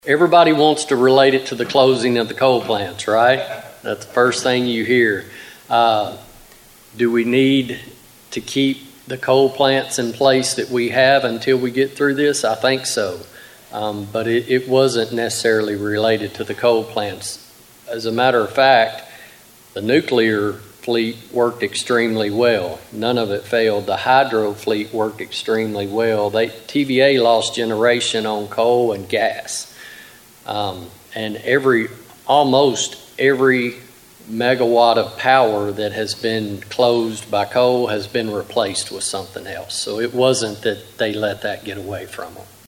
Everybody wants to relate it to the closing of the coal plants, right? That's the first thing you hear. Do we need to keep the coal plants in place that we have until we get through this? I think so. But it wasn't necessarily related to the coal plants. As a matter of fact, the nuclear fleet worked extremely well. None of it failed. The hydro fleet worked extremely well. TVA lost generation on coal and gas. And almost every megawatt of power that has been closed by coal has been replaced with something else. So it wasn't that they let that get away from them.